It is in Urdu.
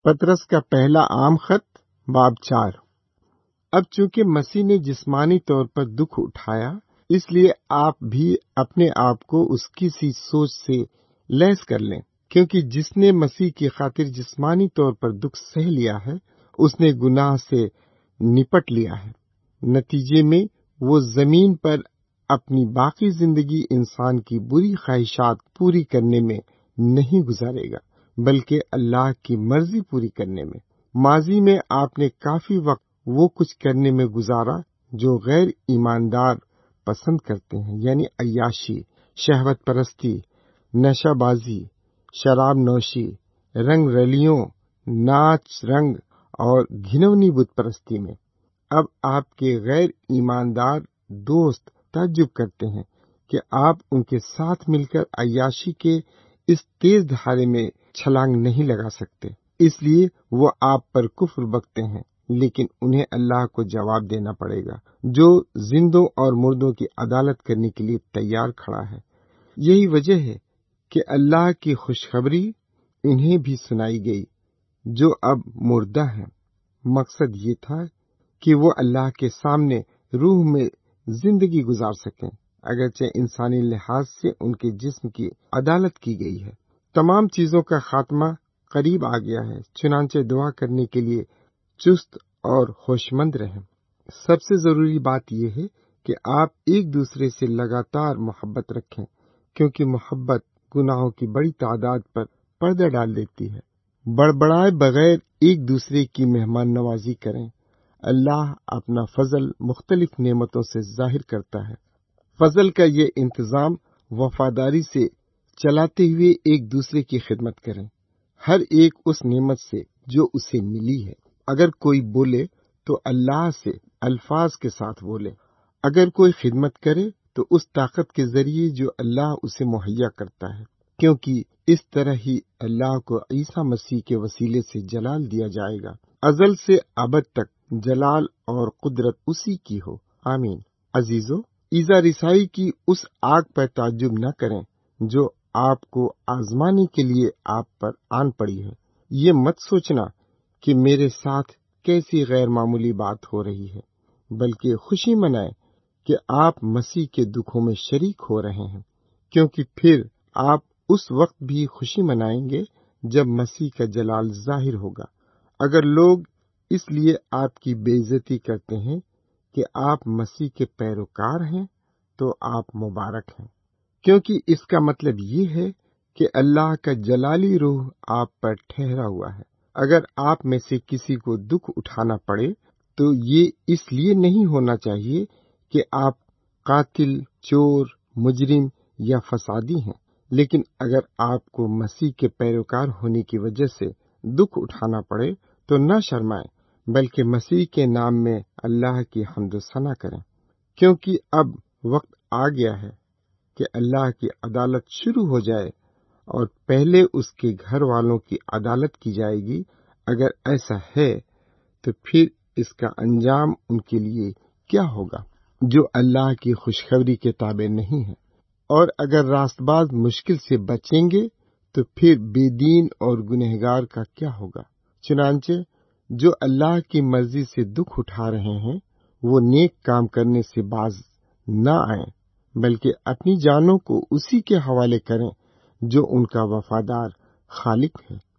پطرس کا پہلا عام خط باب 4۔ اب چونکہ مسیح نے جسمانی طور پر دکھ اٹھایا، اس لیے آپ بھی اپنے آپ کو اس کی سی سوچ سے لیس کر لیں، کیونکہ جس نے مسیح کی خاطر جسمانی طور پر دکھ سہ لیا ہے، اس نے گناہ سے نپٹ لیا ہے۔ نتیجے میں وہ زمین پر اپنی باقی زندگی انسان کی بری خواہشات پوری کرنے میں نہیں گزارے گا، بلکہ اللہ کی مرضی پوری کرنے میں۔ ماضی میں آپ نے کافی وقت وہ کچھ کرنے میں گزارا جو غیر ایماندار پسند کرتے ہیں، یعنی عیاشی، شہوت پرستی، نشہ بازی، شراب نوشی، رنگ رلیوں، ناچ رنگ اور گھنونی بت پرستی میں۔ اب آپ کے غیر ایماندار دوست تعجب کرتے ہیں کہ آپ ان کے ساتھ مل کر عیاشی کے اس تیز دھارے میں چھلانگ نہیں لگا سکتے، اس لیے وہ آپ پر کفر بکتے ہیں، لیکن انہیں اللہ کو جواب دینا پڑے گا جو زندوں اور مردوں کی عدالت کرنے کے لیے تیار کھڑا ہے۔ یہی وجہ ہے کہ اللہ کی خوشخبری انہیں بھی سنائی گئی جو اب مردہ ہیں۔ مقصد یہ تھا کہ وہ اللہ کے سامنے روح میں زندگی گزار سکیں، اگرچہ انسانی لحاظ سے ان کے جسم کی عدالت کی گئی ہے۔ تمام چیزوں کا خاتمہ قریب آ گیا ہے، چنانچہ دعا کرنے کے لیے چست اور ہوش مند رہیں۔ سب سے ضروری بات یہ ہے کہ آپ ایک دوسرے سے لگاتار محبت رکھیں، کیونکہ محبت گناہوں کی بڑی تعداد پر پردہ ڈال دیتی ہے۔ بڑبڑائے بغیر ایک دوسرے کی مہمان نوازی کریں۔ اللہ اپنا فضل مختلف نعمتوں سے ظاہر کرتا ہے۔ فضل کا یہ انتظام وفاداری سے چلاتے ہوئے ایک دوسرے کی خدمت کریں، ہر ایک اس نعمت سے جو اسے ملی ہے۔ اگر کوئی بولے تو اللہ سے الفاظ کے ساتھ بولے، اگر کوئی خدمت کرے تو اس طاقت کے ذریعے جو اللہ اسے مہیا کرتا ہے، کیونکہ اس طرح ہی اللہ کو عیسیٰ مسیح کے وسیلے سے جلال دیا جائے گا۔ ازل سے ابد تک جلال اور قدرت اسی کی ہو، آمین۔ عزیزو، ایذا رسائی کی اس آگ پر تعجب نہ کریں جو آپ کو آزمانے کے لیے آپ پر آن پڑی ہے۔ یہ مت سوچنا کہ میرے ساتھ کیسی غیر معمولی بات ہو رہی ہے، بلکہ خوشی منائیں کہ آپ مسیح کے دکھوں میں شریک ہو رہے ہیں، کیونکہ پھر آپ اس وقت بھی خوشی منائیں گے جب مسیح کا جلال ظاہر ہوگا۔ اگر لوگ اس لیے آپ کی بے عزتی کرتے ہیں کہ آپ مسیح کے پیروکار ہیں تو آپ مبارک ہیں، کیونکہ اس کا مطلب یہ ہے کہ اللہ کا جلالی روح آپ پر ٹھہرا ہوا ہے۔ اگر آپ میں سے کسی کو دکھ اٹھانا پڑے تو یہ اس لیے نہیں ہونا چاہیے کہ آپ قاتل، چور، مجرم یا فسادی ہیں، لیکن اگر آپ کو مسیح کے پیروکار ہونے کی وجہ سے دکھ اٹھانا پڑے تو نہ شرمائیں، بلکہ مسیح کے نام میں اللہ کی حمد و ثنا کریں، کیونکہ اب وقت آ گیا ہے کہ اللہ کی عدالت شروع ہو جائے، اور پہلے اس کے گھر والوں کی عدالت کی جائے گی۔ اگر ایسا ہے تو پھر اس کا انجام ان کے لیے کیا ہوگا جو اللہ کی خوشخبری کے تابع نہیں ہے؟ اور اگر راست باز مشکل سے بچیں گے تو پھر بے دین اور گنہگار کا کیا ہوگا؟ چنانچہ جو اللہ کی مرضی سے دکھ اٹھا رہے ہیں وہ نیک کام کرنے سے باز نہ آئیں، بلکہ اپنی جانوں کو اسی کے حوالے کریں جو ان کا وفادار خالق ہے۔